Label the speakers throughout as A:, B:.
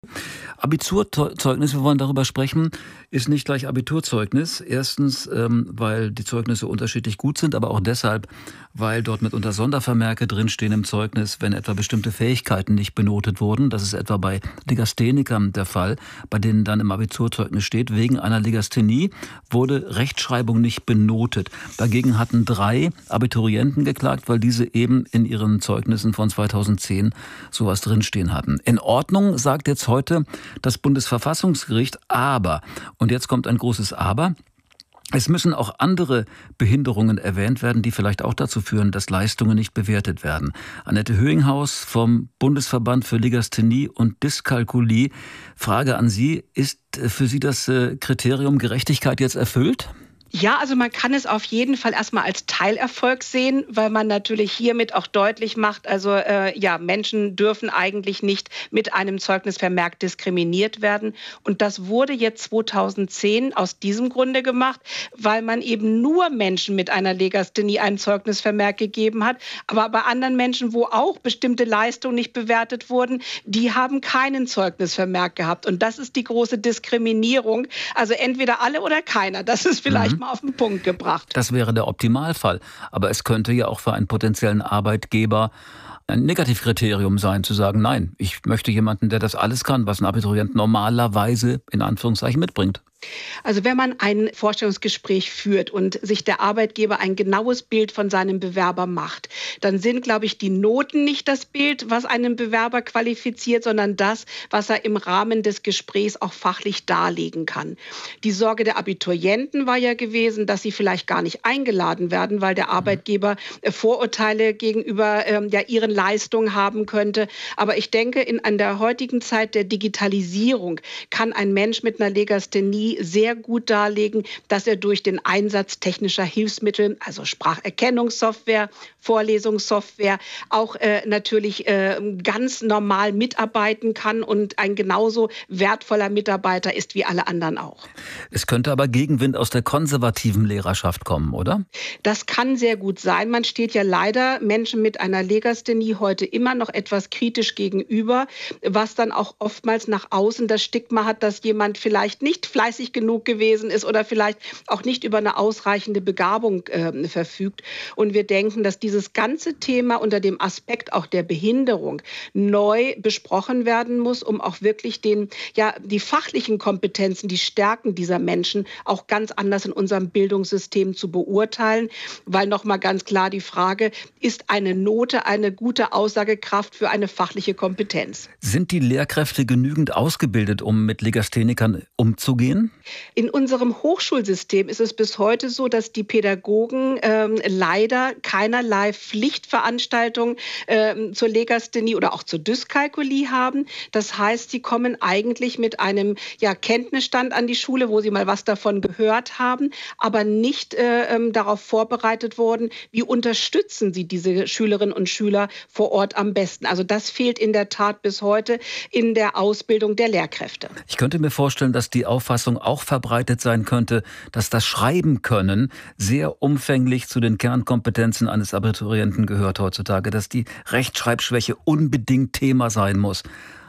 A: Abiturzeugnis, wir wollen darüber sprechen, ist nicht gleich Abiturzeugnis. Erstens, weil die Zeugnisse unterschiedlich gut sind, aber auch deshalb, weil dort mitunter Sondervermerke drinstehen im Zeugnis, wenn etwa bestimmte Fähigkeiten nicht benotet wurden. Das ist etwa bei Legasthenikern der Fall, bei denen dann im Abiturzeugnis steht, wegen einer Legasthenie wurde Rechtschreibung nicht benotet. Dagegen hatten 3 Abiturienten geklagt, weil diese eben in ihren Zeugnissen von 2010 sowas drinstehen hatten. In Ordnung, sagt jetzt heute das Bundesverfassungsgericht, aber, und jetzt kommt ein großes Aber, es müssen auch andere Behinderungen erwähnt werden, die vielleicht auch dazu führen, dass Leistungen nicht bewertet werden. Annette Höhinghaus vom Bundesverband für Legasthenie und Dyskalkulie. Frage an Sie, ist für Sie das Kriterium Gerechtigkeit jetzt erfüllt?
B: Ja, also man kann es auf jeden Fall erstmal als Teilerfolg sehen, weil man natürlich hiermit auch deutlich macht, also Menschen dürfen eigentlich nicht mit einem Zeugnisvermerk diskriminiert werden. Und das wurde jetzt 2010 aus diesem Grunde gemacht, weil man eben nur Menschen mit einer Legasthenie ein Zeugnisvermerk gegeben hat. Aber bei anderen Menschen, wo auch bestimmte Leistungen nicht bewertet wurden, die haben keinen Zeugnisvermerk gehabt. Und das ist die große Diskriminierung. Also entweder alle oder keiner. Das ist vielleicht mal auf den Punkt gebracht.
A: Das wäre der Optimalfall. Aber es könnte ja auch für einen potenziellen Arbeitgeber ein Negativkriterium sein, zu sagen, nein, ich möchte jemanden, der das alles kann, was ein Abiturient normalerweise in Anführungszeichen mitbringt.
B: Also wenn man ein Vorstellungsgespräch führt und sich der Arbeitgeber ein genaues Bild von seinem Bewerber macht, dann sind, glaube ich, die Noten nicht das Bild, was einen Bewerber qualifiziert, sondern das, was er im Rahmen des Gesprächs auch fachlich darlegen kann. Die Sorge der Abiturienten war ja gewesen, dass sie vielleicht gar nicht eingeladen werden, weil der Arbeitgeber Vorurteile gegenüber ihren Leistungen haben könnte. Aber ich denke, in der heutigen Zeit der Digitalisierung kann ein Mensch mit einer Legasthenie sehr gut darlegen, dass er durch den Einsatz technischer Hilfsmittel, also Spracherkennungssoftware, Vorlesungssoftware, auch natürlich ganz normal mitarbeiten kann und ein genauso wertvoller Mitarbeiter ist wie alle anderen auch.
A: Es könnte aber Gegenwind aus der konservativen Lehrerschaft kommen, oder?
B: Das kann sehr gut sein. Man steht ja leider Menschen mit einer Legasthenie heute immer noch etwas kritisch gegenüber, was dann auch oftmals nach außen das Stigma hat, dass jemand vielleicht nicht fleißig genug gewesen ist oder vielleicht auch nicht über eine ausreichende Begabung verfügt. Und wir denken, dass dieses ganze Thema unter dem Aspekt auch der Behinderung neu besprochen werden muss, um auch wirklich die fachlichen Kompetenzen, die Stärken dieser Menschen auch ganz anders in unserem Bildungssystem zu beurteilen. Weil nochmal ganz klar die Frage, ist eine Note eine gute Aussagekraft für eine fachliche Kompetenz?
A: Sind die Lehrkräfte genügend ausgebildet, um mit Legasthenikern umzugehen?
B: In unserem Hochschulsystem ist es bis heute so, dass die Pädagogen leider keinerlei Pflichtveranstaltungen zur Legasthenie oder auch zur Dyskalkulie haben. Das heißt, sie kommen eigentlich mit einem Kenntnisstand an die Schule, wo sie mal was davon gehört haben, aber nicht darauf vorbereitet wurden, wie unterstützen sie diese Schülerinnen und Schüler vor Ort am besten. Also das fehlt in der Tat bis heute in der Ausbildung der Lehrkräfte.
A: Ich könnte mir vorstellen, dass die Auffassung auch verbreitet sein könnte, dass das Schreiben können sehr umfänglich zu den Kernkompetenzen eines Abiturienten gehört heutzutage, dass die Rechtschreibschwäche unbedingt Thema sein muss.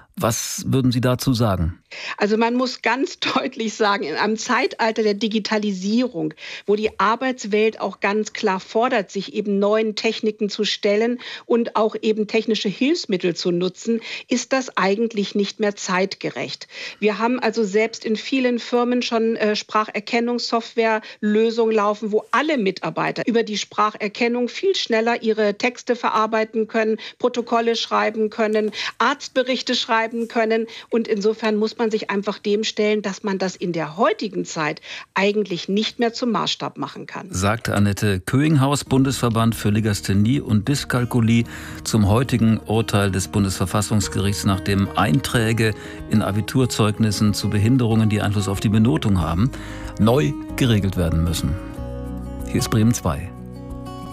A: Was würden Sie dazu sagen?
B: Also man muss ganz deutlich sagen, in einem Zeitalter der Digitalisierung, wo die Arbeitswelt auch ganz klar fordert, sich eben neuen Techniken zu stellen und auch eben technische Hilfsmittel zu nutzen, ist das eigentlich nicht mehr zeitgerecht. Wir haben also selbst in vielen Firmen schon Spracherkennungssoftware-Lösungen laufen, wo alle Mitarbeiter über die Spracherkennung viel schneller ihre Texte verarbeiten können, Protokolle schreiben können, Arztberichte schreiben können. Und insofern muss man sich einfach dem stellen, dass man das in der heutigen Zeit eigentlich nicht mehr zum Maßstab machen kann.
A: Sagt Annette Höhinghaus, Bundesverband für Legasthenie und Dyskalkulie, zum heutigen Urteil des Bundesverfassungsgerichts, nachdem Einträge in Abiturzeugnissen zu Behinderungen, die Einfluss auf die Benotung haben, neu geregelt werden müssen. Hier ist Bremen 2.